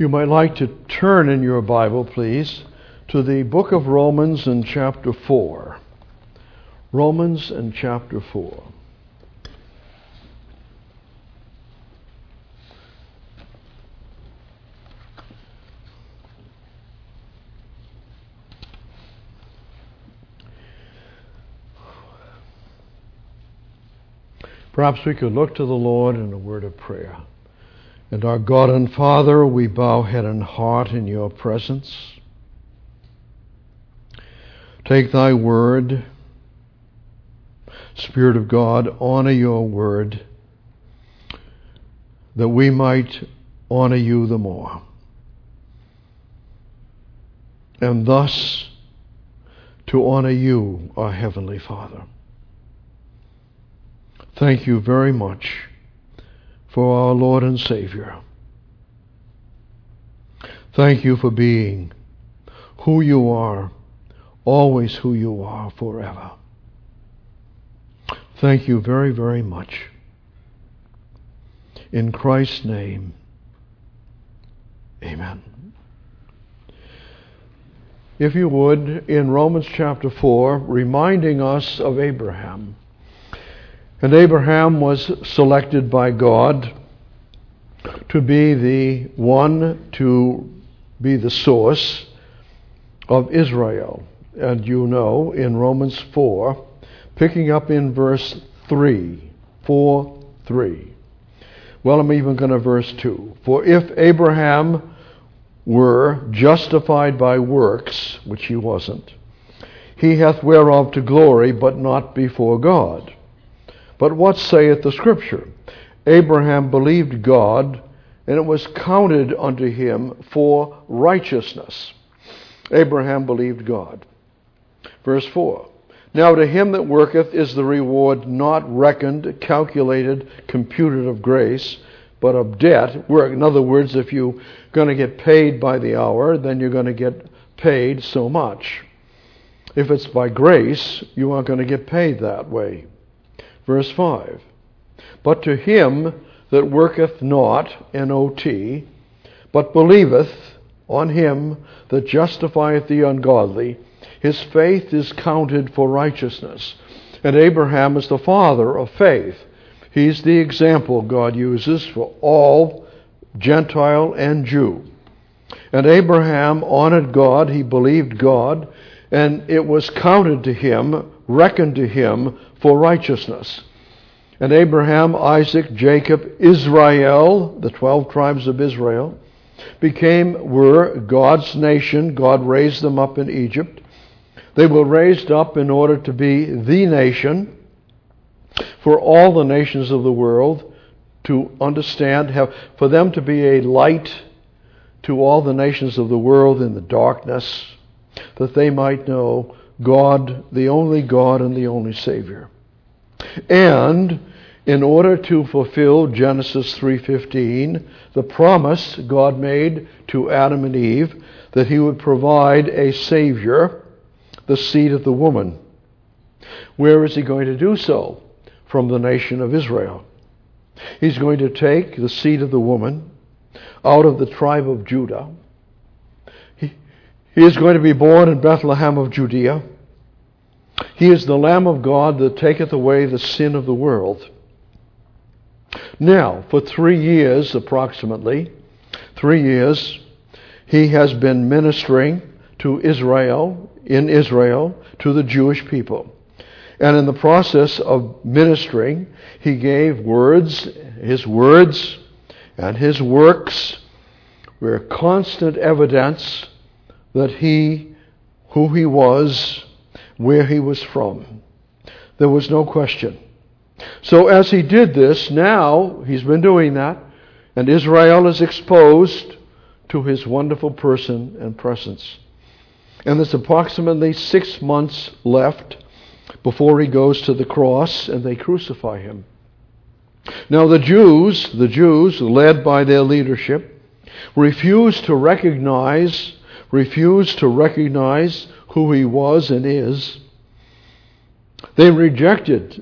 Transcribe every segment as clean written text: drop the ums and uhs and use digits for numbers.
You might like to turn in your Bible, please, to the book of Romans in chapter 4. Romans in chapter 4. Perhaps we could look to the Lord in a word of prayer. And our God and Father, we bow head and heart in your presence. Take thy word. Spirit of God, honor your word, that we might honor you the more. And thus to honor you, our Heavenly Father. Thank you very much for our Lord and Savior. Thank you for being who you are, always who you are, forever. Thank you very, very much. In Christ's name, amen. If you would, in Romans chapter 4, reminding us of Abraham. And Abraham was selected by God to be the one to be the source of Israel. And you know, in Romans 4, picking up in verse 3, 4:3. Well, I'm even going to verse 2. For if Abraham were justified by works, which he wasn't, he hath whereof to glory, but not before God. But what saith the Scripture? Abraham believed God, and it was counted unto him for righteousness. Abraham believed God. Verse 4. Now to him that worketh is the reward not reckoned, calculated, computed of grace, but of debt. Work. In other words, if you're going to get paid by the hour, then you're going to get paid so much. If it's by grace, you aren't going to get paid that way. Verse 5, but to him that worketh not, N-O-T, but believeth on him that justifieth the ungodly, his faith is counted for righteousness. And Abraham is the father of faith. He's the example God uses for all Gentile and Jew. And Abraham honored God, he believed God, and it was counted to him, reckoned to him for righteousness. And Abraham, Isaac, Jacob, Israel, the 12 tribes of Israel, were God's nation. God raised them up in Egypt. They were raised up in order to be the nation for all the nations of the world to understand, for them to be a light to all the nations of the world in the darkness, that they might know God, the only God and the only Savior. And in order to fulfill Genesis 3:15, the promise God made to Adam and Eve that he would provide a Savior, the seed of the woman. Where is he going to do so? From the nation of Israel. He's going to take the seed of the woman out of the tribe of Judah. He is going to be born in Bethlehem of Judea. He is the Lamb of God that taketh away the sin of the world. Now, for 3 years, approximately, 3 years, he has been ministering to Israel, in Israel, to the Jewish people. And in the process of ministering, he gave words and his works were constant evidence that who he was, where he was from. There was no question. So as he did this, now he's been doing that, and Israel is exposed to his wonderful person and presence. And there's approximately 6 months left before he goes to the cross and they crucify him. Now the Jews, led by their leadership, refused to recognize who he was and is. They rejected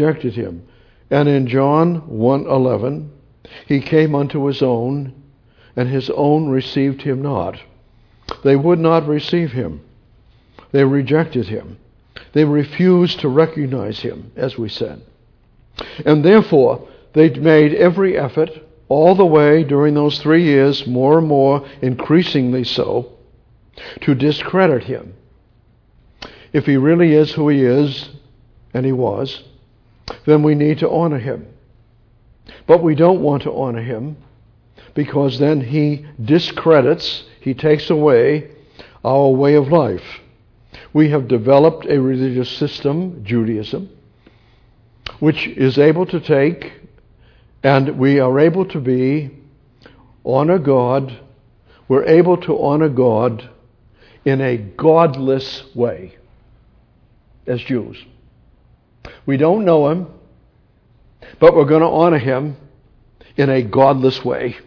him. And in John 1:11, he came unto his own, and his own received him not. They would not receive him. They rejected him. They refused to recognize him, as we said. And therefore, they made every effort, all the way during those 3 years, more and more, increasingly so, to discredit him. If he really is who he is, and he was, then we need to honor him. But we don't want to honor him, because then he discredits, he takes away our way of life. We have developed a religious system, Judaism, which is able to take, and we are able to honor God. We're able to honor God in a godless way as Jews. We don't know him, but we're going to honor him in a godless way.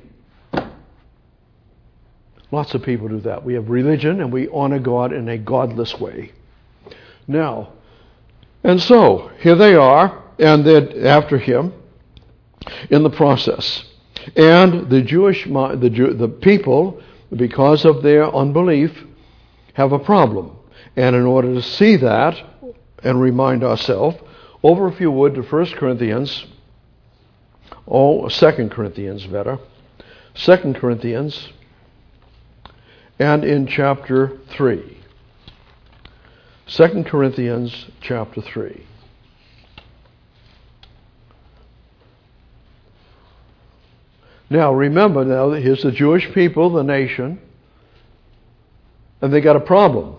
Lots of people do that. We have religion and we honor God in a godless way. Now, and so, here they are, and they're after him in the process. And the people, because of their unbelief, have a problem. And in order to see that and remind ourselves, over if you would to 1 Corinthians, 2 Corinthians better, 2 Corinthians, and in chapter 3. 2 Corinthians chapter 3. Now remember, here's the Jewish people, the nation, and they got a problem.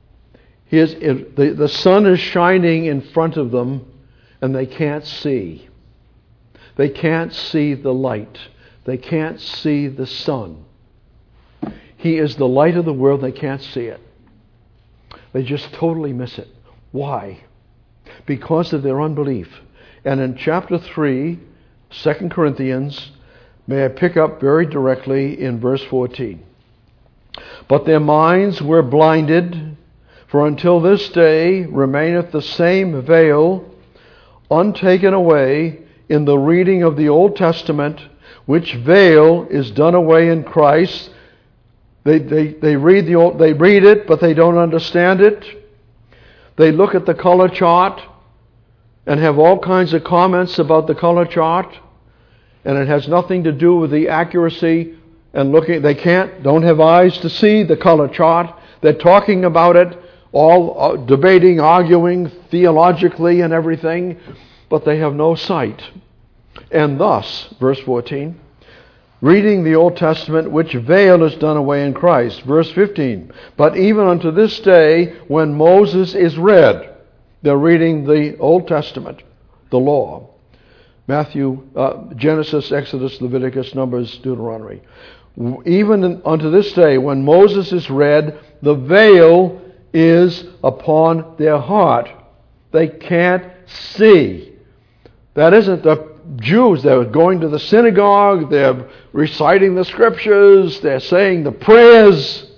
The sun is shining in front of them, and they can't see. They can't see the light. They can't see the sun. He is the light of the world. They can't see it. They just totally miss it. Why? Because of their unbelief. And in chapter 3, 2 Corinthians, may I pick up very directly in verse 14. But their minds were blinded, for until this day remaineth the same veil untaken away in the reading of the Old Testament, which veil is done away in Christ. They read it, but they don't understand it. They look at the color chart and have all kinds of comments about the color chart, and it has nothing to do with the accuracy and looking. They don't have eyes to see the color chart. They're talking about it, all debating, arguing theologically and everything, but they have no sight. And thus, verse 14, reading the Old Testament, which veil is done away in Christ. Verse 15, but even unto this day, when Moses is read, they're reading the Old Testament, the law. Matthew, Genesis, Exodus, Leviticus, Numbers, Deuteronomy. Even unto this day, when Moses is read, the veil is upon their heart. They can't see. That isn't the Jews. They're going to the synagogue, they're reciting the scriptures, they're saying the prayers.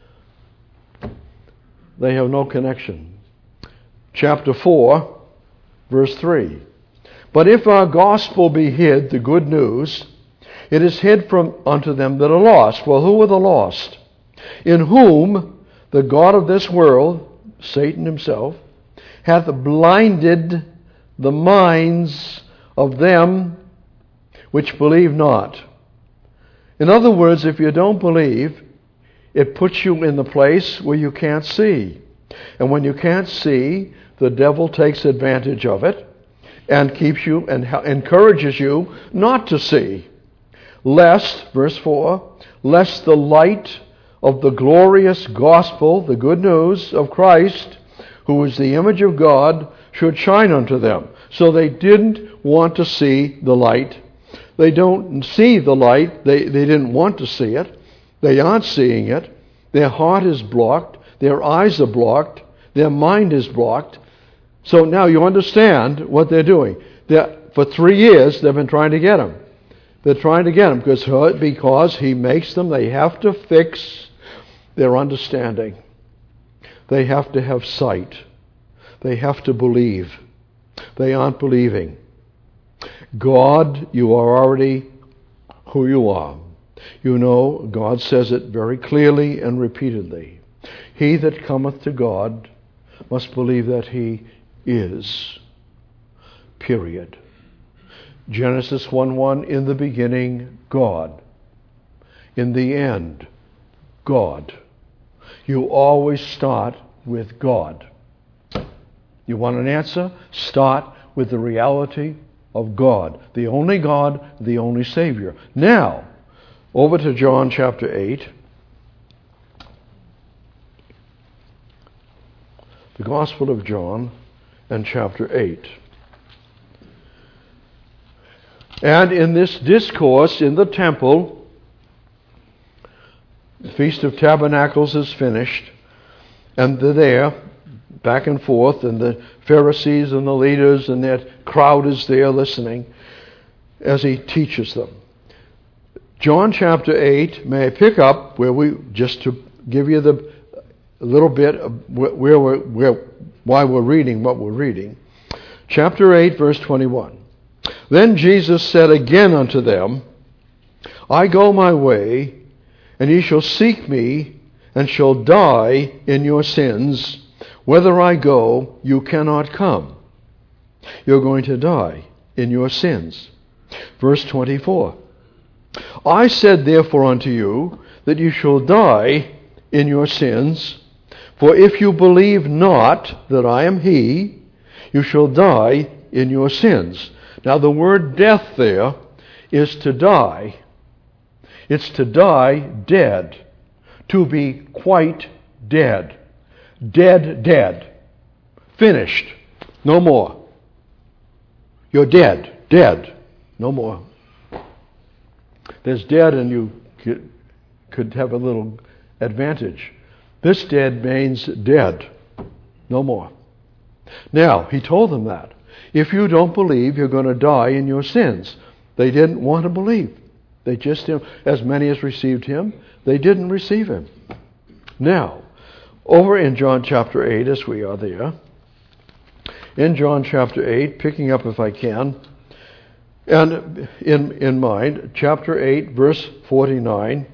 They have no connection. Chapter 4, verse 3. But if our gospel be hid, the good news, it is hid from unto them that are lost. Well, who are the lost? In whom the God of this world, Satan himself, hath blinded the minds of them which believe not. In other words, if you don't believe, it puts you in the place where you can't see. And when you can't see, the devil takes advantage of it and keeps you and encourages you not to see. Lest, verse 4, lest the light of the glorious gospel, the good news of Christ, who is the image of God, should shine unto them. So they didn't want to see the light. They don't see the light. They didn't want to see it. They aren't seeing it. Their heart is blocked. Their eyes are blocked. Their mind is blocked. So now you understand what they're doing. For 3 years, they've been trying to get him. They're trying to get him because he makes them, they have to fix their understanding. They have to have sight. They have to believe. They aren't believing. God, you are already who you are. You know, God says it very clearly and repeatedly. He that cometh to God must believe that he is. Period. Genesis 1:1, in the beginning, God. In the end, God. You always start with God. You want an answer? Start with the reality of God. The only God, the only Savior. Now, over to John chapter 8. The Gospel of John and chapter 8. And in this discourse in the temple, the Feast of Tabernacles is finished, and they're there, back and forth, and the Pharisees and the leaders and that crowd is there listening as he teaches them. John chapter 8, may I pick up just to give you a little bit of why we're reading what we're reading. Chapter 8, verse 21. Then Jesus said again unto them, I go my way, and ye shall seek me, and shall die in your sins. Whither I go, you cannot come. You're going to die in your sins. Verse 24. I said therefore unto you, that you shall die in your sins. For if you believe not that I am he, you shall die in your sins. Now the word death there is to die. It's to die dead. To be quite dead. Dead. Finished. No more. You're dead. Dead. No more. There's dead and you could have a little advantage. This dead means dead. No more. Now, he told them that. If you don't believe, you're going to die in your sins. They didn't want to believe. They just, as many as received him, they didn't receive him. Now, over in John chapter 8, as we are there, in John chapter 8, picking up if I can, and in mind, chapter 8, verse 49.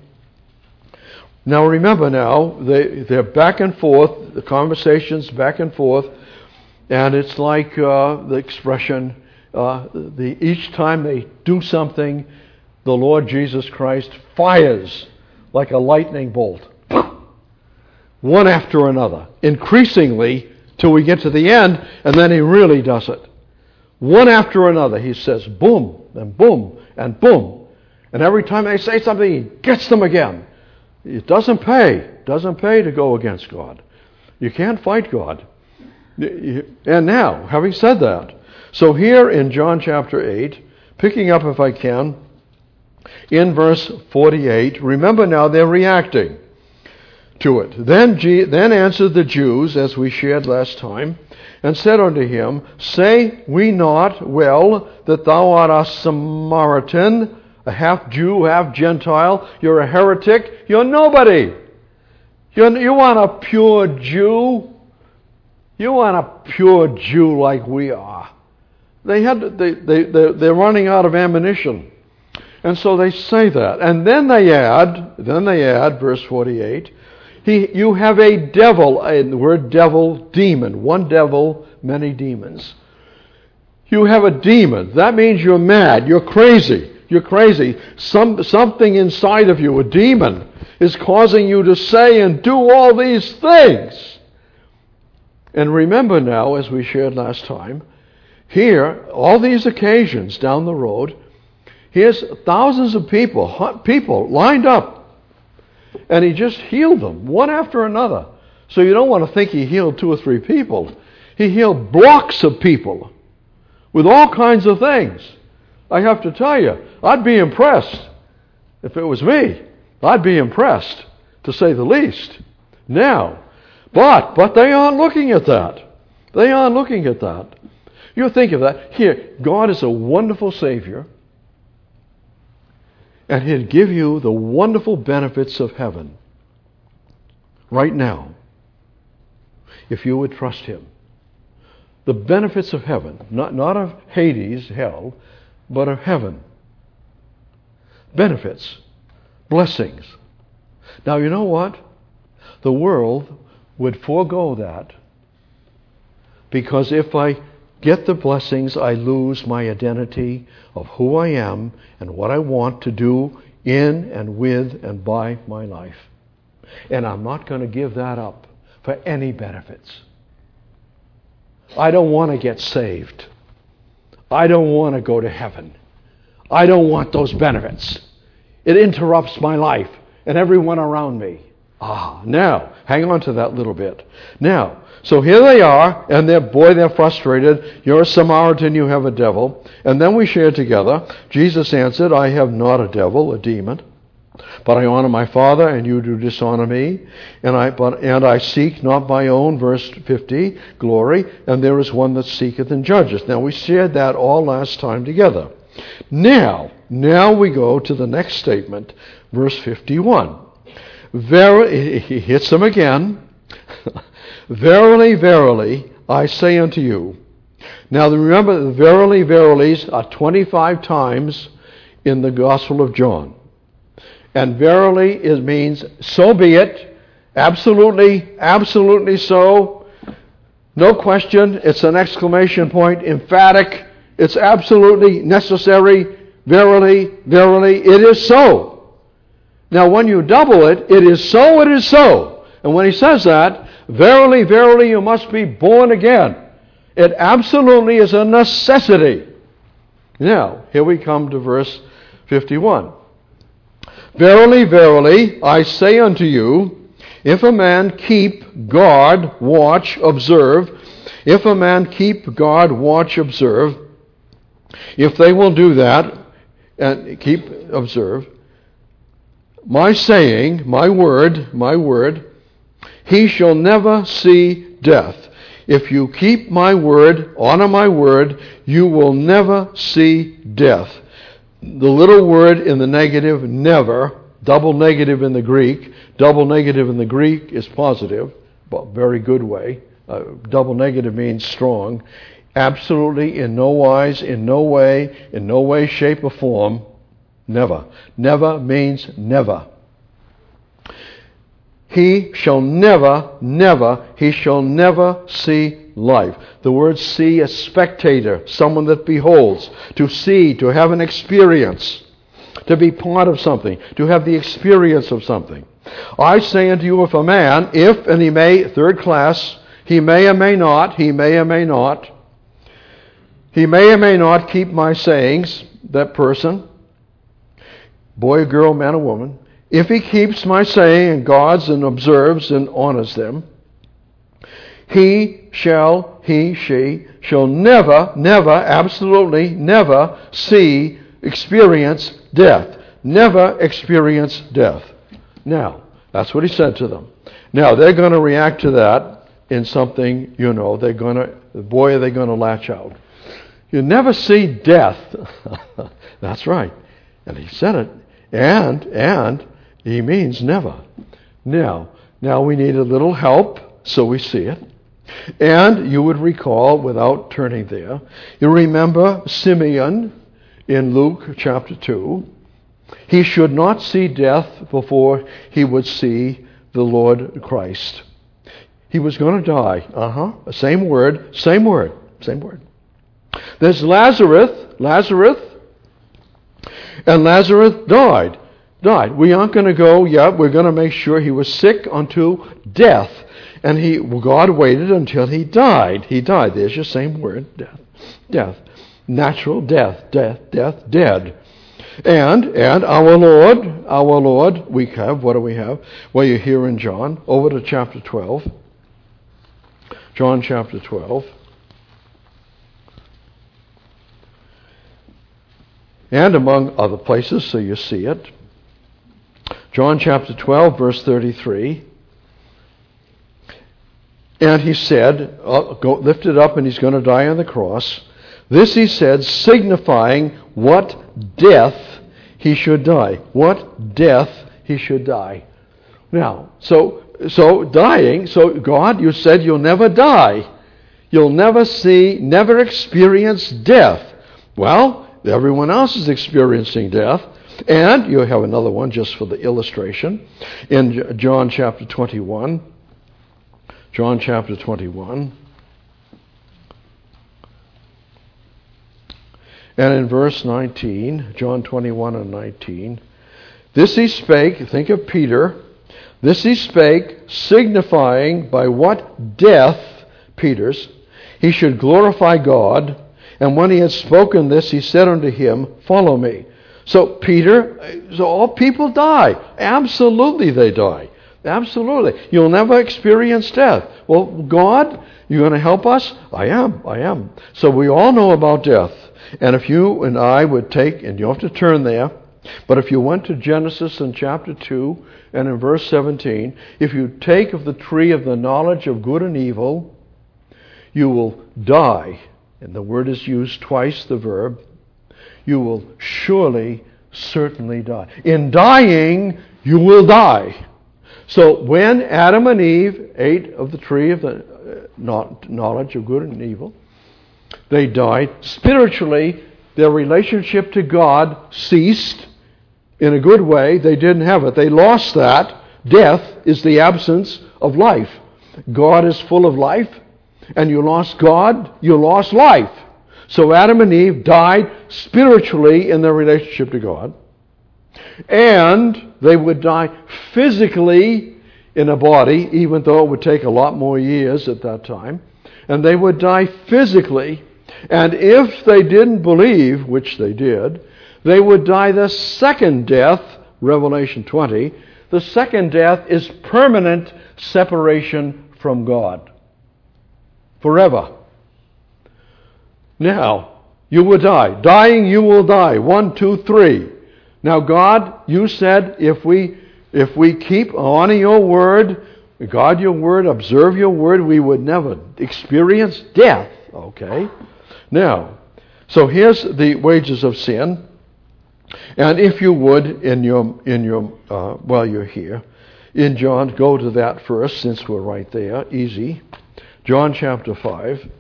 Now remember they're back and forth, the conversation's back and forth, and it's like the expression, each time they do something, the Lord Jesus Christ fires like a lightning bolt. One after another, increasingly till we get to the end, and then he really does it. One after another, he says boom, and boom, and boom. And every time they say something, he gets them again. It doesn't pay. It doesn't pay to go against God. You can't fight God. And now, having said that, so here in John chapter 8, picking up if I can, in verse 48, remember now they're reacting to it. Then answered the Jews, as we shared last time, and said unto him, Say we not well that thou art a Samaritan, a half Jew, half Gentile? You're a heretic. You're nobody. You want a pure Jew? You want a pure Jew like we are? They're running out of ammunition. And so they say that. And then they add, verse 48, you have a devil, and the word devil, demon. One devil, many demons. You have a demon. That means you're mad. You're crazy. You're crazy. Something inside of you, a demon, is causing you to say and do all these things. And remember now, as we shared last time, here, all these occasions down the road, here's thousands of people lined up. And he just healed them, one after another. So you don't want to think he healed 2 or 3 people. He healed blocks of people with all kinds of things. I have to tell you, I'd be impressed. If it was me, I'd be impressed, to say the least. Now, but they aren't looking at that. They aren't looking at that. You think of that. Here, God is a wonderful Savior, and He'd give you the wonderful benefits of heaven right now if you would trust Him. The benefits of heaven, not of Hades, hell, but of heaven. Benefits. blessings. Now, you know what? The world would forego that, because if I get the blessings, I lose my identity of who I am and what I want to do in and with and by my life. And I'm not going to give that up for any benefits. I don't want to get saved. I don't want to go to heaven. I don't want those benefits. It interrupts my life and everyone around me. Now, hang on to that little bit. Now, so here they are, and they're frustrated. You're a Samaritan, you have a devil. And then we share together. Jesus answered, I have not a devil, a demon, but I honor my Father, and you do dishonor me. And I seek not my own, verse 50, glory, and there is one that seeketh and judgeth. Now, we shared that all last time together. Now we go to the next statement, verse 51. He hits them again. Verily, verily, I say unto you. Now remember, the verily, verilies are 25 times in the Gospel of John. And verily, it means, so be it, absolutely, absolutely so, no question, it's an exclamation point, emphatic, it's absolutely necessary, verily, verily, it is so. Now when you double it, it is so, it is so. And when he says that, verily, verily, you must be born again. It absolutely is a necessity. Now, here we come to verse 51. Verily, verily, I say unto you, if a man keep guard, watch, observe, if a man keep guard, watch, observe, if they will do that, and observe, my saying, my word, he shall never see death. If you keep my word, honor my word, you will never see death. The little word in the negative, never, double negative in the Greek. Double negative in the Greek is positive, but very good way. Double negative means strong. Absolutely, in no wise, in no way, shape, or form, never. Never means never. He shall never see life. The word see, a spectator, someone that beholds. To see, to have an experience, to be part of something, to have the experience of something. I say unto you, if a man, and he may, third class, he may or may not keep my sayings, that person, boy, girl, man, or woman, if he keeps my saying and guards and observes and honors them, she shall never, absolutely never experience death. Never experience death. Now, that's what he said to them. Now, they're going to react to that in something, are they going to latch out. You never see death. That's right. And he said it. And he means never. Now we need a little help so we see it. And you would recall, without turning there, you remember Simeon in Luke chapter 2. He should not see death before he would see the Lord Christ. He was going to die. Same word. There's Lazarus, and Lazarus died. We aren't going to go yet. We're going to make sure he was sick unto death. And God waited until he died. He died. There's your same word, death. Natural death, dead. And our Lord, we have, what do we have? Well, you're here in John. Over to chapter 12. John chapter 12. And among other places, so you see it. John chapter 12, verse 33. And he said, lifted up and he's going to die on the cross. This he said, signifying what death he should die. What death he should die. Now, so dying, so God, you said you'll never die. You'll never experience death. Well, everyone else is experiencing death. And you have another one just for the illustration. In John chapter 21. John chapter 21. And in verse 19, John 21 and 19, this he spake, think of Peter, this he spake, signifying by what death, Peter's, he should glorify God. And when he had spoken this, he said unto him, follow me. So Peter, so all people die. Absolutely they die. Absolutely. You'll never experience death. Well, God, you're going to help us? I am. So we all know about death. And if you and I would take, and you don't have to turn there, but if you went to Genesis in chapter 2 and in verse 17, if you take of the tree of the knowledge of good and evil, you will die. And the word is used twice, the verb. You will surely, certainly die. In dying, you will die. So when Adam and Eve ate of the tree of the knowledge of good and evil, they died. Spiritually, their relationship to God ceased in a good way. They didn't have it. They lost that. Death is the absence of life. God is full of life, and you lost God, you lost life. So Adam and Eve died spiritually in their relationship to God. And they would die physically in a body, even though it would take a lot more years at that time. And they would die physically. And if they didn't believe, which they did, they would die the second death, Revelation 20. The second death is permanent separation from God. Forever. Now, you will die. Dying, you will die. 1, 2, 3. Now, God, you said if we keep honor your word, guard your word, observe your word, we would never experience death. Okay? Now, so here's the wages of sin. And if you would, while you're here, in John, go to that first, since we're right there. Easy. John chapter 5.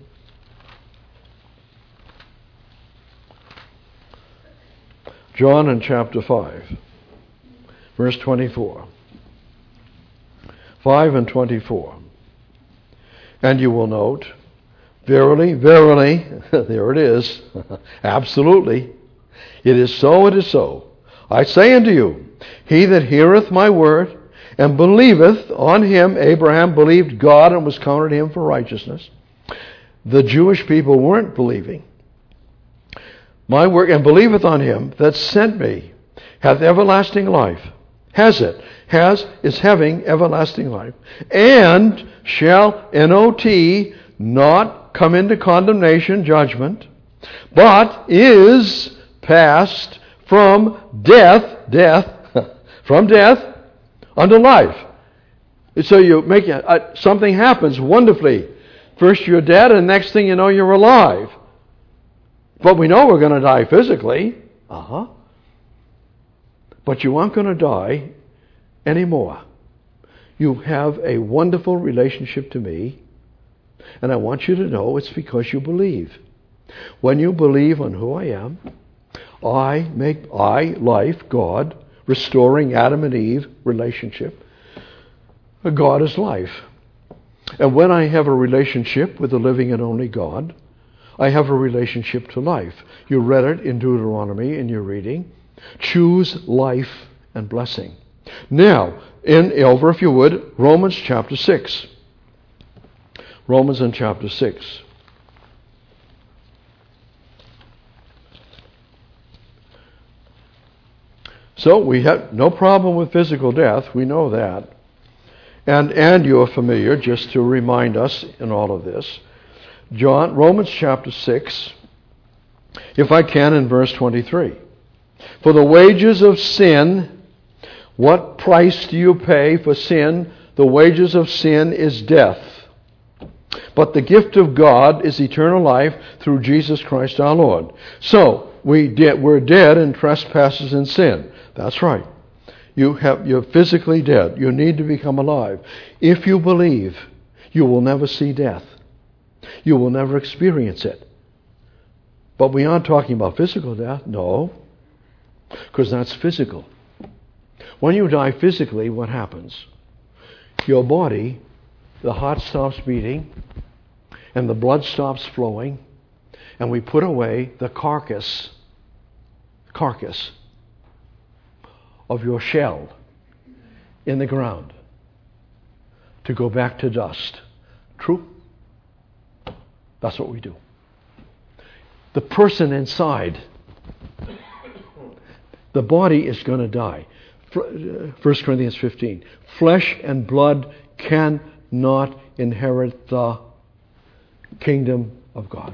John in chapter 5, verse 24. 5 and 24. And you will note, verily, verily, there it is, absolutely, it is so, it is so. I say unto you, he that heareth my word and believeth on him, Abraham believed God and was counted him for righteousness. The Jewish people weren't believing. My word, and believeth on him that sent me, hath everlasting life. Has it? Is having everlasting life. And shall, N-O-T, not come into condemnation, judgment, but is passed from death, from death unto life. So you make something happens wonderfully. First you're dead, and next thing you know you're alive. But we know we're going to die physically. But you aren't going to die anymore. You have a wonderful relationship to me, and I want you to know it's because you believe. When you believe on who I am, life, God, restoring Adam and Eve relationship. God is life. And when I have a relationship with the living and only God, I have a relationship to life. You read it in Deuteronomy in your reading. Choose life and blessing. Now, over, if you would, Romans chapter 6. Romans in chapter 6. So we have no problem with physical death. We know that. And you're familiar, just to remind us in all of this. Romans chapter 6, if I can, in verse 23. For the wages of sin, what price do you pay for sin? The wages of sin is death. But the gift of God is eternal life through Jesus Christ our Lord. So, we're dead in trespasses and sin. That's right. You're physically dead. You need to become alive. If you believe, you will never see death. You will never experience it. But we aren't talking about physical death. No. Because that's physical. When you die physically, what happens? Your body, the heart stops beating, and the blood stops flowing, and we put away the carcass of your shell in the ground to go back to dust. True? That's what we do. The person inside, the body is going to die. 1 Corinthians 15. Flesh and blood cannot inherit the kingdom of God.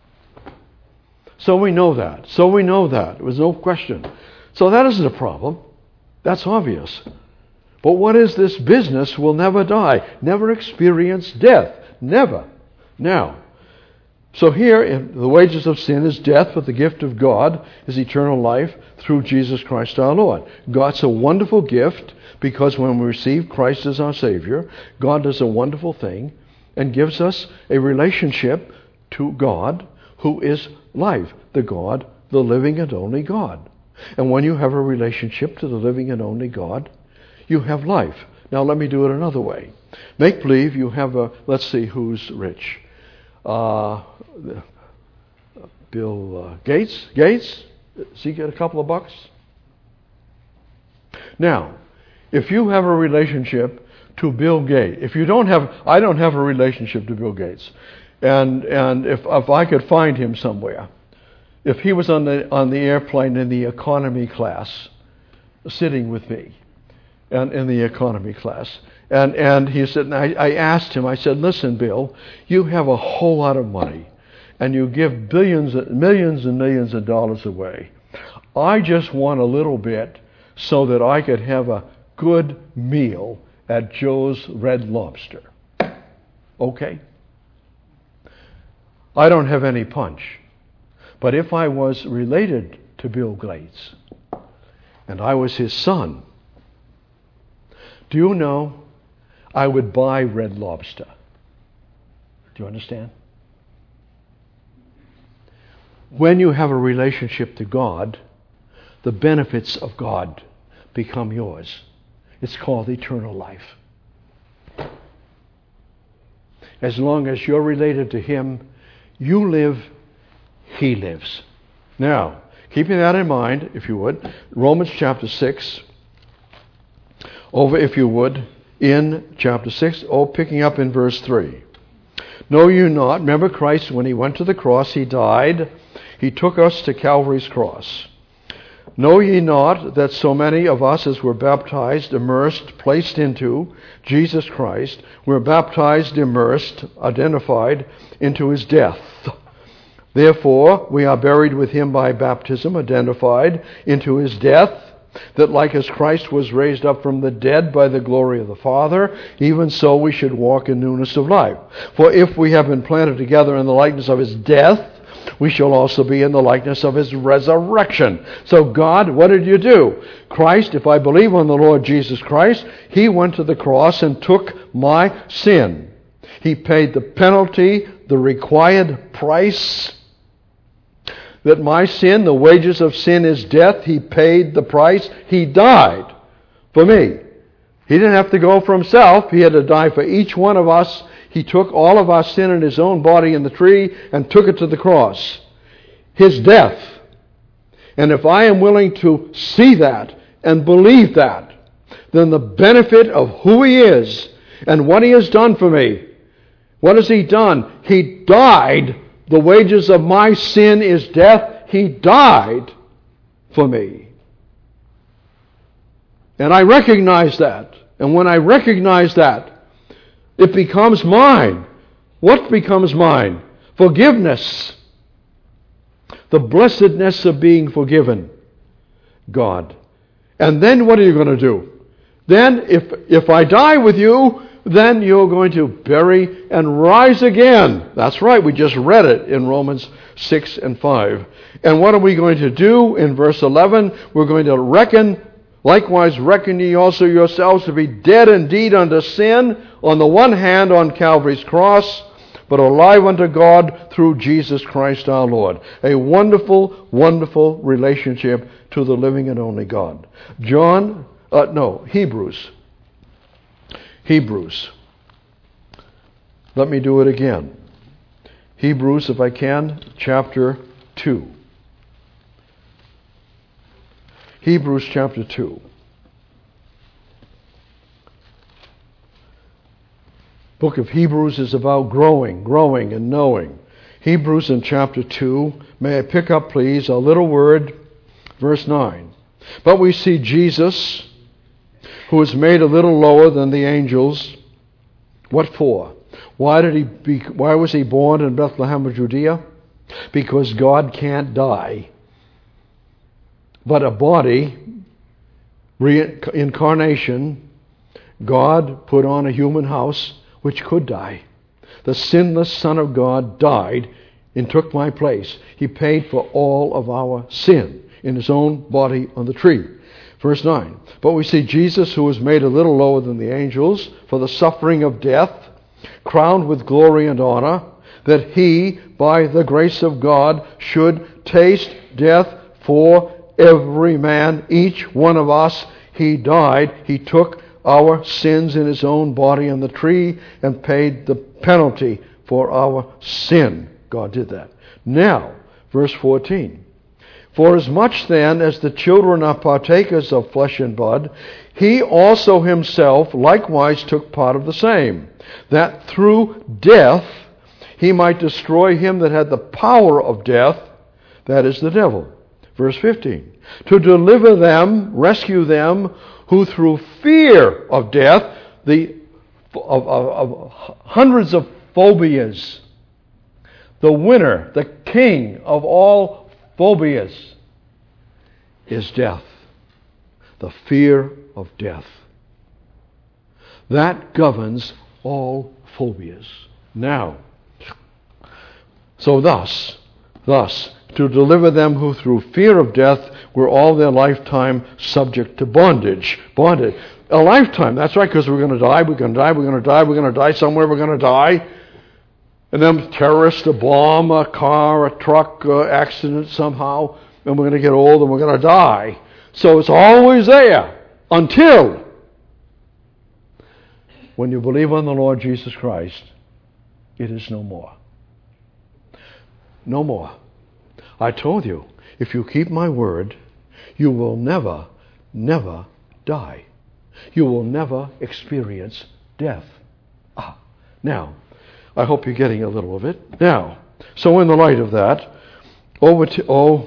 So we know that. There was no question. So that isn't a problem. That's obvious. But what is this business? Will never die, never experience death. Never. Now, so here, the wages of sin is death, but the gift of God is eternal life through Jesus Christ our Lord. God's a wonderful gift because when we receive Christ as our Savior, God does a wonderful thing and gives us a relationship to God who is life, the living and only God. And when you have a relationship to the living and only God, you have life. Now let me do it another way. Make believe you have let's see who's rich. Bill Gates? Does he get a couple of bucks? Now, if you have a relationship to Bill Gates, I don't have a relationship to Bill Gates, and if I could find him somewhere, if he was on the airplane in the economy class, sitting with me, and in the economy class. And he said, and I asked him, I said, listen, Bill, you have a whole lot of money, and you give millions and millions of dollars away. I just want a little bit so that I could have a good meal at Joe's Red Lobster. Okay? I don't have any punch. But if I was related to Bill Gates, and I was his son, do you know I would buy Red Lobster? Do you understand? When you have a relationship to God, the benefits of God become yours. It's called eternal life. As long as you're related to Him, you live, He lives. Now, keeping that in mind, if you would, Romans chapter 6, over, if you would, in chapter 6, picking up in verse 3. Know you not, remember Christ, when He went to the cross, He died. He took us to Calvary's cross. Know ye not that so many of us as were baptized, immersed, placed into Jesus Christ, were baptized, immersed, identified into His death. Therefore, we are buried with Him by baptism, identified into His death, that like as Christ was raised up from the dead by the glory of the Father, even so we should walk in newness of life. For if we have been planted together in the likeness of His death, we shall also be in the likeness of His resurrection. So God, what did you do? Christ, if I believe on the Lord Jesus Christ, He went to the cross and took my sin. He paid the penalty, the required price. That my sin, the wages of sin is death. He paid the price. He died for me. He didn't have to go for Himself. He had to die for each one of us. He took all of our sin in His own body in the tree and took it to the cross. His death. And if I am willing to see that and believe that, then the benefit of who He is and what He has done for me, what has He done? He died. The wages of my sin is death. He died for me. And I recognize that. And when I recognize that, it becomes mine. What becomes mine? Forgiveness. The blessedness of being forgiven. God. And then what are you going to do? Then if I die with you, then you're going to bury and rise again. That's right, we just read it in Romans 6 and 5. And what are we going to do in verse 11? We're going to likewise reckon ye also yourselves to be dead indeed unto sin, on the one hand on Calvary's cross, but alive unto God through Jesus Christ our Lord. A wonderful, wonderful relationship to the living and only God. Hebrews. Let me do it again. Hebrews, if I can, chapter 2. Hebrews chapter 2. Book of Hebrews is about growing and knowing. Hebrews in chapter 2. May I pick up, please, a little word, verse 9. But we see Jesus, who was made a little lower than the angels. What for? Why was he born in Bethlehem of Judea? Because God can't die. But a body, reincarnation, God put on a human house which could die. The sinless Son of God died and took my place. He paid for all of our sin in his own body on the tree. Verse 9. But we see Jesus, who was made a little lower than the angels, for the suffering of death, crowned with glory and honor, that he, by the grace of God, should taste death for every man, each one of us. He died. He took our sins in his own body on the tree and paid the penalty for our sin. God did that. Now, verse 14. For as much then as the children are partakers of flesh and blood, he also himself likewise took part of the same, that through death he might destroy him that had the power of death, that is the devil. Verse 15. To deliver them, rescue them, who through fear of death, of hundreds of phobias, the winner, the king of all phobias, is death. The fear of death. That governs all phobias. Now, so thus, to deliver them who through fear of death were all their lifetime subject to bondage. Bonded. A lifetime, that's right, because we're going to die, we're going to die somewhere, we're going to die. And then terrorists, a bomb, a car, a truck, accident somehow, and we're going to get old and we're going to die. So it's always there until when you believe on the Lord Jesus Christ, it is no more. No more. I told you, if you keep my word, you will never, never die. You will never experience death. Now, I hope you're getting a little of it. Now, so in the light of that, over to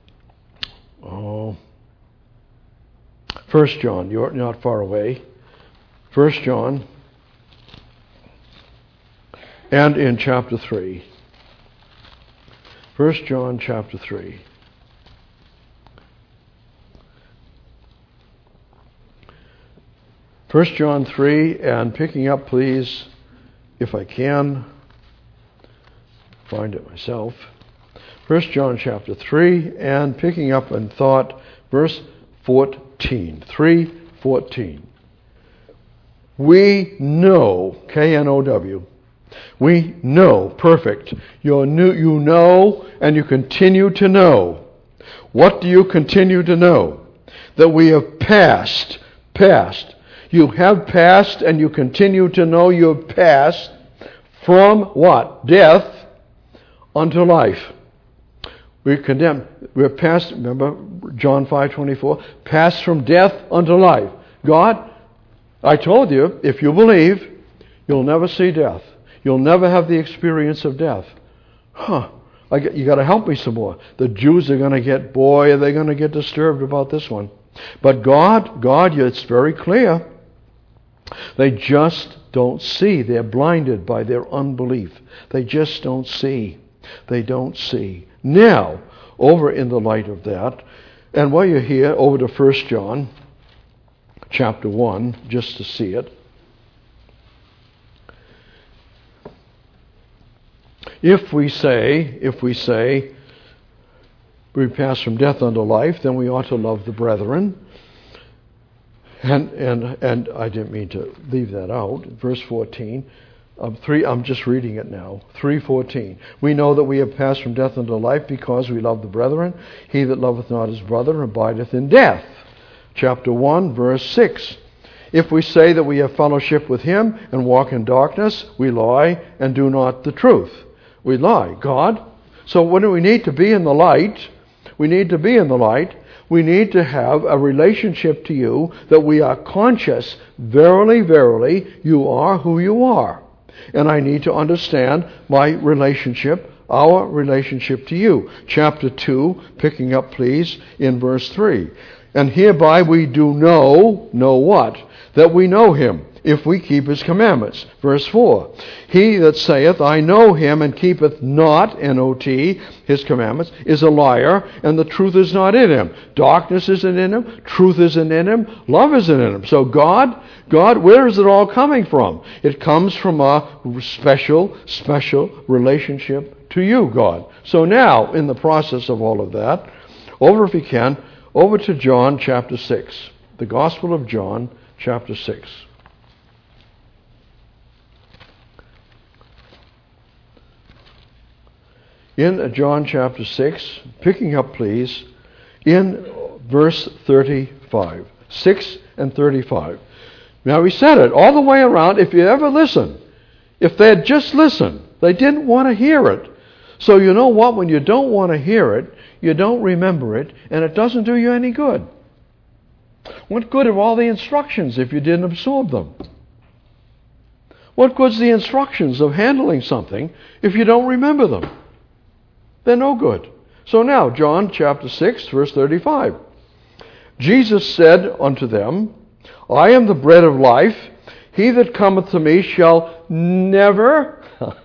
1 John, you're not far away. 1 John, and in chapter 3. 1 John chapter 3. First John 3, and picking up, please, if I can, find it myself. 1 John chapter 3, and picking up in thought, verse 14. 3:14. We know, K-N-O-W, we know, perfect. You know, and you continue to know. What do you continue to know? That we have passed. You have passed, and you continue to know you have passed from what? Death unto life. We're condemned. We're passed, remember John 5:24, passed from death unto life. God, I told you, if you believe, you'll never see death. You'll never have the experience of death. You got to help me some more. The Jews are going to get, are they going to get disturbed about this one. But God, it's very clear. They just don't see. They're blinded by their unbelief. They just don't see. They don't see. Now, over in the light of that, and while you're here, over to 1 John chapter 1, just to see it. If we say we pass from death unto life, then we ought to love the brethren. And I didn't mean to leave that out. Verse 14. I'm just reading it now. 3:14. We know that we have passed from death unto life because we love the brethren. He that loveth not his brother abideth in death. Chapter 1, verse 6. If we say that we have fellowship with him and walk in darkness, we lie and do not the truth. We lie. God. So when we need to be in the light, we need to be in the light. We need to have a relationship to you that we are conscious, verily, verily, you are who you are. And I need to understand my relationship, our relationship to you. Chapter 2, picking up please in verse 3. And hereby we do know what? That we know him, if we keep his commandments. Verse 4. He that saith, I know him, and keepeth not, N-O-T, his commandments, is a liar, and the truth is not in him. Darkness isn't in him. Truth isn't in him. Love isn't in him. So God, where is it all coming from? It comes from a special relationship to you, God. So now, in the process of all of that, over to John chapter 6. The Gospel of John chapter 6. In John chapter 6, picking up please, in verse 35. 6 and 35. Now we said it all the way around. If you ever listen, if they had just listened, they didn't want to hear it. So you know what? When you don't want to hear it, you don't remember it, and it doesn't do you any good. What good are all the instructions if you didn't absorb them? What good's the instructions of handling something if you don't remember them? They're no good. So now, John chapter 6, verse 35. Jesus said unto them, I am the bread of life. He that cometh to me shall never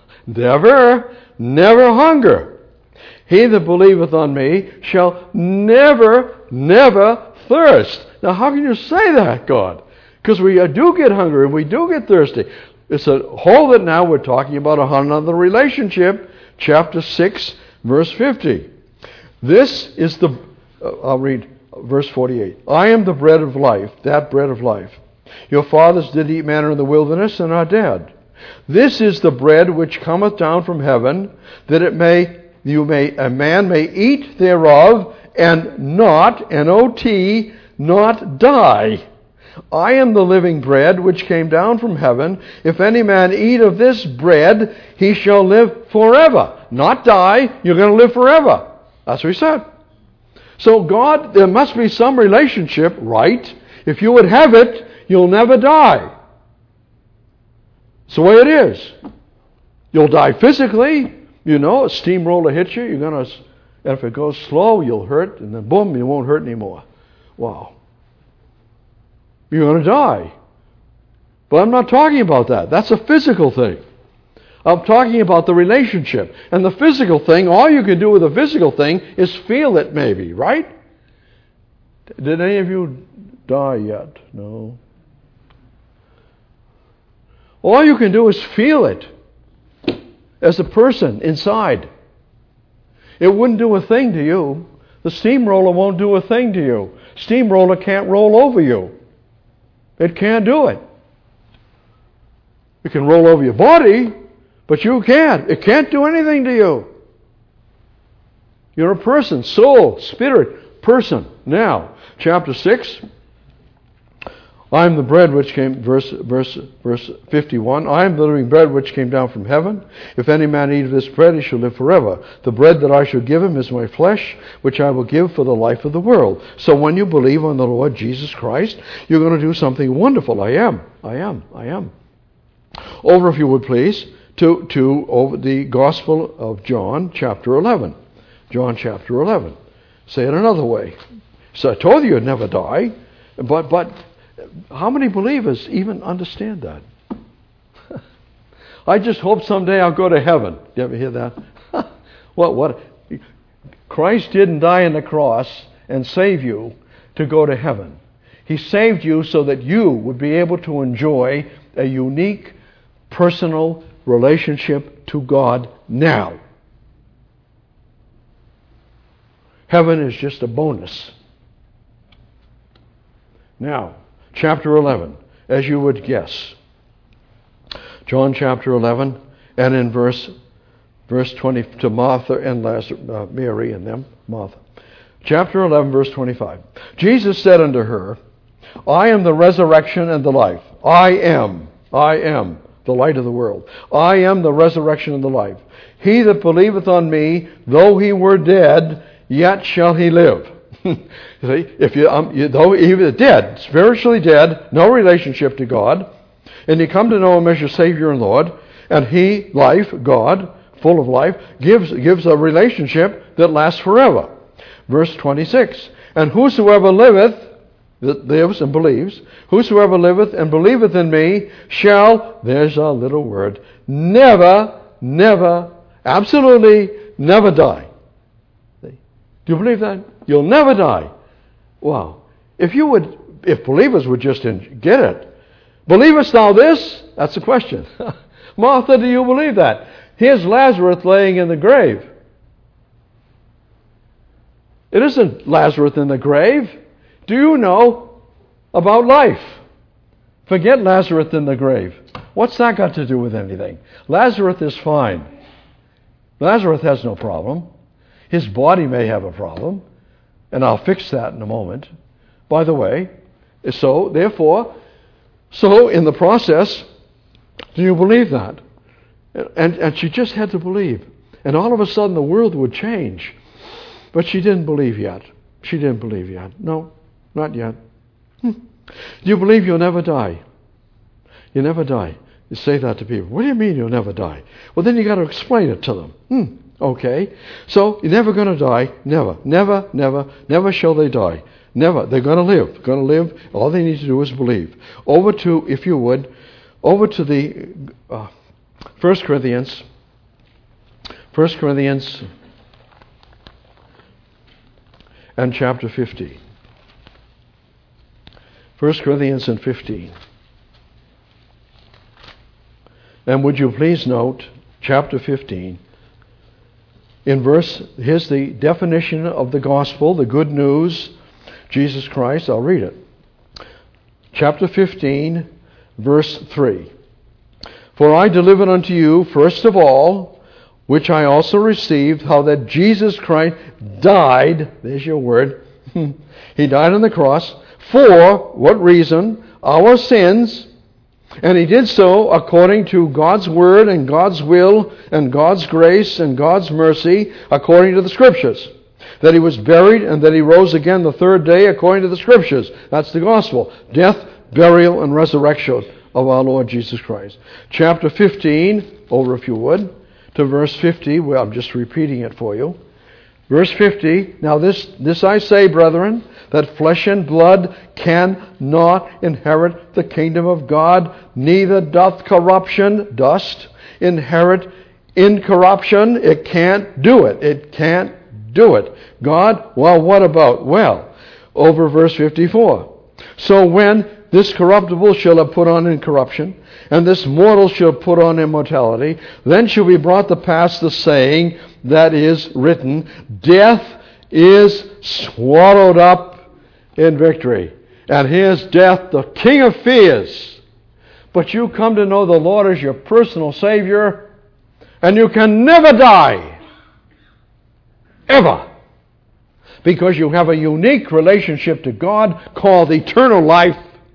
hunger. He that believeth on me shall never thirst. Now, how can you say that, God? Because we do get hungry and we do get thirsty. It's a whole that now we're talking about another relationship. Chapter 6, verse 50. This is I'll read verse 48. I am the bread of life, that bread of life. Your fathers did eat manna in the wilderness and are dead. This is the bread which cometh down from heaven, that a man may eat thereof and not, N-O-T, not die. I am the living bread which came down from heaven. If any man eat of this bread, he shall live forever. Not die, you're going to live forever. That's what he said. So God, there must be some relationship, right? If you would have it, you'll never die. It's the way it is. You'll die physically. You know, a steamroller hits you, and if it goes slow, you'll hurt, and then boom, you won't hurt anymore. Wow. You're going to die. But I'm not talking about that. That's a physical thing. I'm talking about the relationship. And the physical thing, all you can do with a physical thing is feel it maybe, right? Did any of you die yet? No. All you can do is feel it as a person inside. It wouldn't do a thing to you. The steamroller won't do a thing to you. Steamroller can't roll over you. It can't do it. It can roll over your body, but you can't. It can't do anything to you. You're a person, soul, spirit, person. Now, chapter 6. I am the bread which came, verse 51. I am the living bread which came down from heaven. If any man eat of this bread, he shall live forever. The bread that I shall give him is my flesh, which I will give for the life of the world. So when you believe on the Lord Jesus Christ, you're going to do something wonderful. I am. Over, if you would please, to over the Gospel of John, chapter 11. John chapter 11. Say it another way. So I told you you'd never die, but how many believers even understand that? I just hope someday I'll go to heaven. You ever hear that? What? Christ didn't die on the cross and save you to go to heaven. He saved you so that you would be able to enjoy a unique, personal relationship to God now. Heaven is just a bonus. Now, chapter 11, as you would guess. John chapter 11, and in verse 20 to Martha and Mary and them, Martha. Chapter 11, verse 25. Jesus said unto her, I am the resurrection and the life. I am the light of the world. I am the resurrection and the life. He that believeth on me, though he were dead, yet shall he live. See, if though he was dead, spiritually dead, no relationship to God, and you come to know him as your Savior and Lord, and he, life, God, full of life, gives a relationship that lasts forever. Verse 26, and whosoever liveth, that lives and believes, whosoever liveth and believeth in me shall, there's a little word, never, absolutely never die. Do you believe that? You'll never die. Wow. If believers would just get it. Believest thou this? That's the question. Martha, do you believe that? Here's Lazarus laying in the grave. It isn't Lazarus in the grave. Do you know about life? Forget Lazarus in the grave. What's that got to do with anything? Lazarus is fine. Lazarus has no problem. His body may have a problem, and I'll fix that in a moment. By the way, so in the process, do you believe that? And she just had to believe. And all of a sudden the world would change. But she didn't believe yet. No, not yet. Do you believe you'll never die? You never die. You say that to people. What do you mean you'll never die? Well, then you got to explain it to them. Okay. So you're never going to die. Never shall they die. Never. They're going to live. All they need to do is believe. Over to the 1 Corinthians. 1 Corinthians and chapter 15. 1 Corinthians and 15. And would you please note, chapter 15, here's the definition of the gospel, the good news, Jesus Christ. I'll read it. Chapter 15, verse 3. For I delivered unto you, first of all, which I also received, how that Jesus Christ died, there's your word, he died on the cross, for, what reason? Our sins. And he did so according to God's word and God's will and God's grace and God's mercy, according to the Scriptures. That he was buried and that he rose again the third day according to the Scriptures. That's the gospel. Death, burial, and resurrection of our Lord Jesus Christ. Chapter 15, over if you would, to verse 50. Well, I'm just repeating it for you. Verse 50, now this I say, brethren, that flesh and blood cannot inherit the kingdom of God, neither doth corruption, dust, inherit incorruption. It can't do it. God, well, what about? Well, over verse 54. So when this corruptible shall have put on incorruption, and this mortal shall put on immortality, then shall be brought to pass the saying that is written, death is swallowed up in victory. And here's death, the king of fears. But you come to know the Lord as your personal Savior, and you can never die. Ever. Because you have a unique relationship to God called eternal life.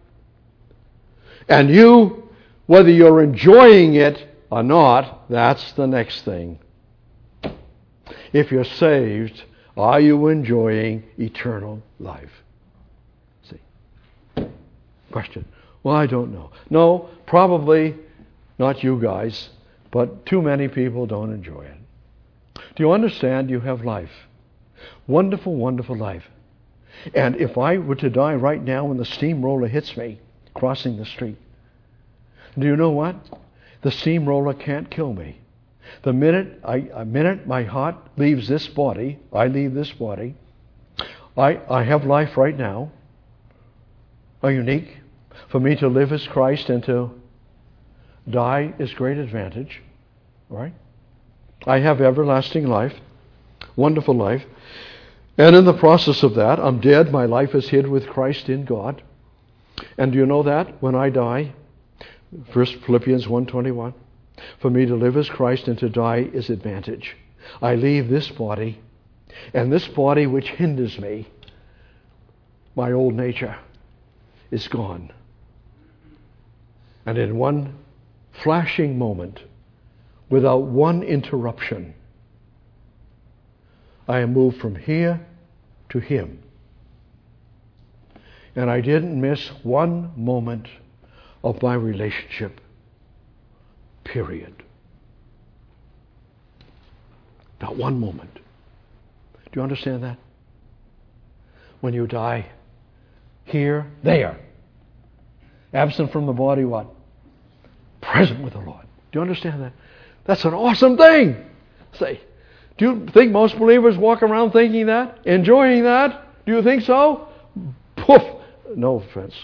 And you, whether you're enjoying it or not, that's the next thing. If you're saved, are you enjoying eternal life? See? Question. Well, I don't know. No, probably not you guys, but too many people don't enjoy it. Do you understand? You have life. Wonderful, wonderful life. And if I were to die right now when the steamroller hits me crossing the street, do you know what? The steamroller can't kill me. The minute my heart leaves this body, I leave this body, I have life right now, a unique. For me to live as Christ and to die is great advantage. Right? I have everlasting life, wonderful life. And in the process of that, I'm dead. My life is hid with Christ in God. And do you know that? When I die, First Philippians 1:21. For me to live is Christ and to die is advantage. I leave this body, and this body which hinders me, my old nature, is gone. And in one flashing moment, without one interruption, I am moved from here to Him. And I didn't miss one moment of my relationship, period. Not one moment. Do you understand that? When you die, here, there. Absent from the body, what? Present with the Lord. Do you understand that? That's an awesome thing. Say, do you think most believers walk around thinking that? Enjoying that? Do you think so? Poof! No offense.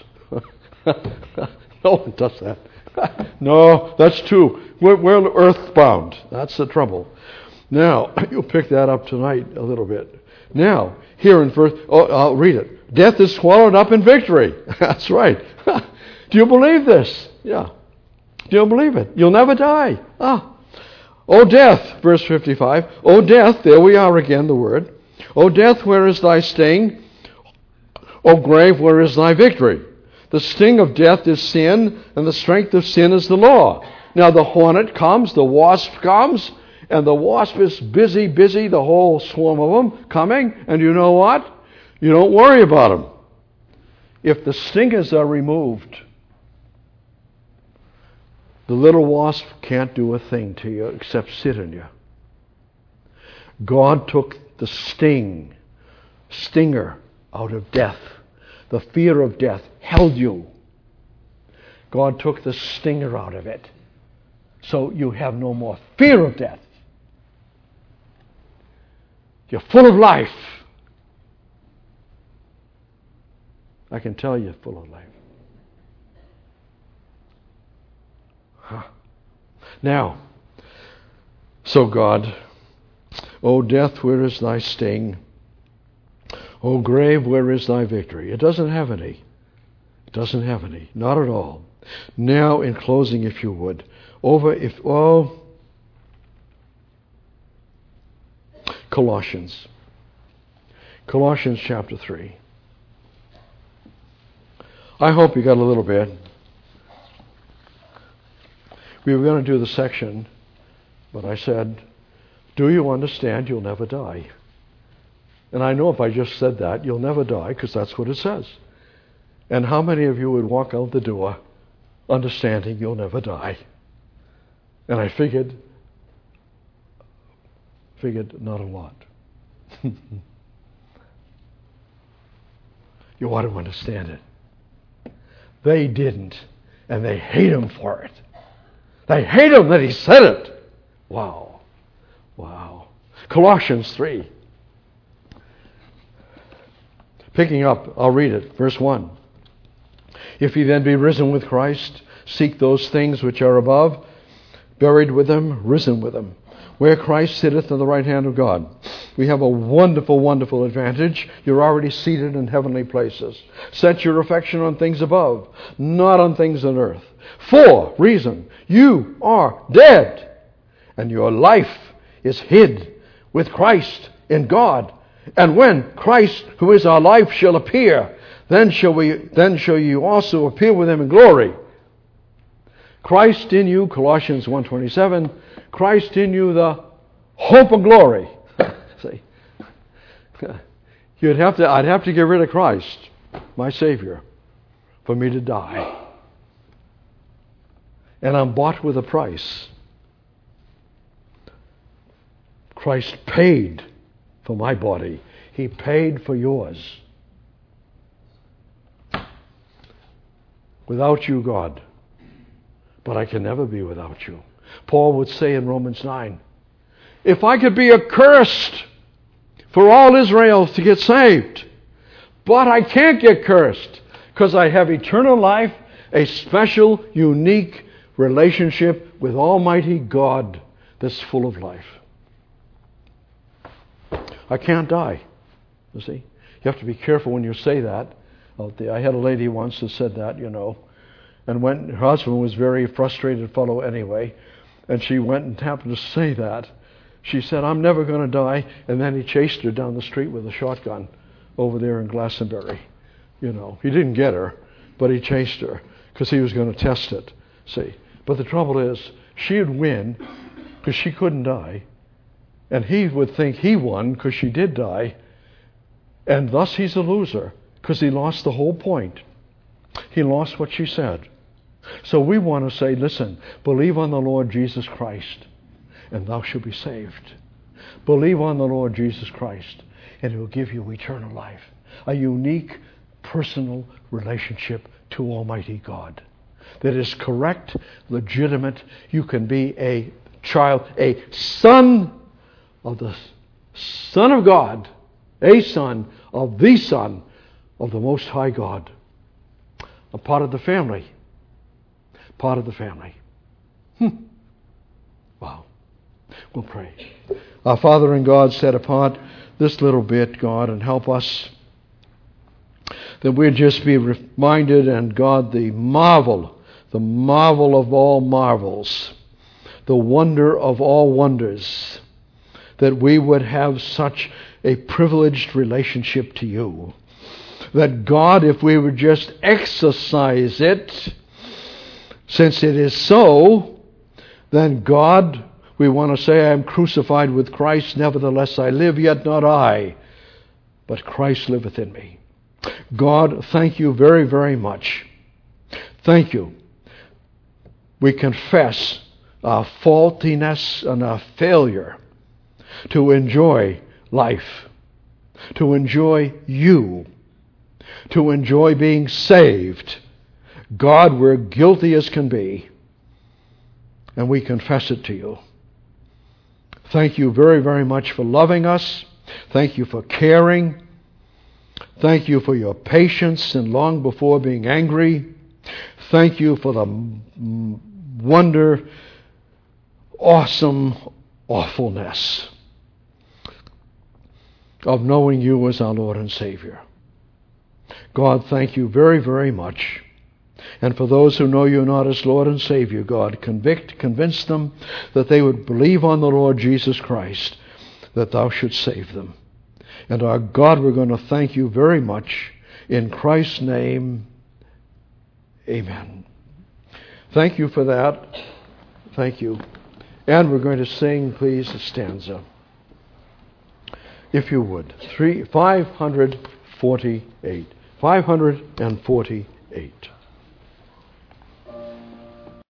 No one does that. No, that's true. We're earthbound. That's the trouble. Now, you'll pick that up tonight a little bit. Now, here in verse, I'll read it. Death is swallowed up in victory. That's right. Do you believe this? Yeah. Do you believe it? You'll never die. O death, verse 55. O death, there we are again, the word. O death, where is thy sting? O grave, where is thy victory? The sting of death is sin, and the strength of sin is the law. Now the hornet comes, the wasp comes, and the wasp is busy, the whole swarm of them coming, and you know what? You don't worry about them. If the stingers are removed, the little wasp can't do a thing to you except sit in you. God took the stinger out of death. The fear of death held you. God took the stinger out of it. So you have no more fear of death. You're full of life. I can tell you're full of life. Now, so God, O death, where is thy sting? O grave, where is thy victory? It doesn't have any. It doesn't have any. Not at all. Now, in closing, if you would, Colossians chapter 3. I hope you got a little bit. We were going to do the section, but I said, do you understand you'll never die? And I know if I just said that, you'll never die, because that's what it says. And how many of you would walk out the door understanding you'll never die? And I figured not a lot. You ought to understand it. They didn't, and they hate him for it. They hate him that he said it. Wow. Colossians 3. Picking up, I'll read it. Verse 1. If ye then be risen with Christ, seek those things which are above, buried with him, risen with him, where Christ sitteth on the right hand of God. We have a wonderful, wonderful advantage. You're already seated in heavenly places. Set your affection on things above, not on things on earth. For, reason, you are dead, and your life is hid with Christ in God. And when Christ, who is our life, shall appear, then shall you also appear with him in glory. Christ in you, Colossians 1:27, Christ in you, the hope of glory. See, I'd have to get rid of Christ, my Savior, for me to die. And I'm bought with a price. Christ paid for my body. He paid for yours. Without you, God. But I can never be without you. Paul would say in Romans 9, if I could be accursed for all Israel to get saved, but I can't get cursed because I have eternal life, a special, unique relationship with Almighty God that's full of life. I can't die. You see? You have to be careful when you say that out there. I had a lady once that said that, And when her husband was a very frustrated fellow anyway, and she went and happened to say that, she said, "I'm never going to die." And then he chased her down the street with a shotgun over there in Glastonbury. You know, he didn't get her, but he chased her because he was going to test it. See, but the trouble is, she'd win because she couldn't die, and he would think he won because she did die, and thus he's a loser because he lost the whole point. He lost what she said. So we want to say, listen, believe on the Lord Jesus Christ, and thou shalt be saved. Believe on the Lord Jesus Christ, and He will give you eternal life, a unique, personal relationship to Almighty God that is correct, legitimate. You can be a child, a son of the Son of God, a son of the Son of the Most High God, a part of the family. Part of the family. Wow. We'll pray. Our Father in God, set apart this little bit, God, and help us that we'd just be reminded, and God, the marvel of all marvels, the wonder of all wonders, that we would have such a privileged relationship to you. That God, if we would just exercise it, since it is so, then God, we want to say, I am crucified with Christ, nevertheless I live, yet not I, but Christ liveth in me. God, thank you very, very much. Thank you. We confess our faultiness and our failure to enjoy life, to enjoy you, to enjoy being saved. God, we're guilty as can be, and we confess it to you. Thank you very, very much for loving us. Thank you for caring. Thank you for your patience and long before being angry. Thank you for the wonder, awesome awfulness of knowing you as our Lord and Savior. God, thank you very, very much. And for those who know you not as Lord and Savior, God, convince them that they would believe on the Lord Jesus Christ, that thou shouldst save them. And our God, we're going to thank you very much. In Christ's name, amen. Thank you for that. Thank you. And we're going to sing, please, a stanza. If you would. 548. 548.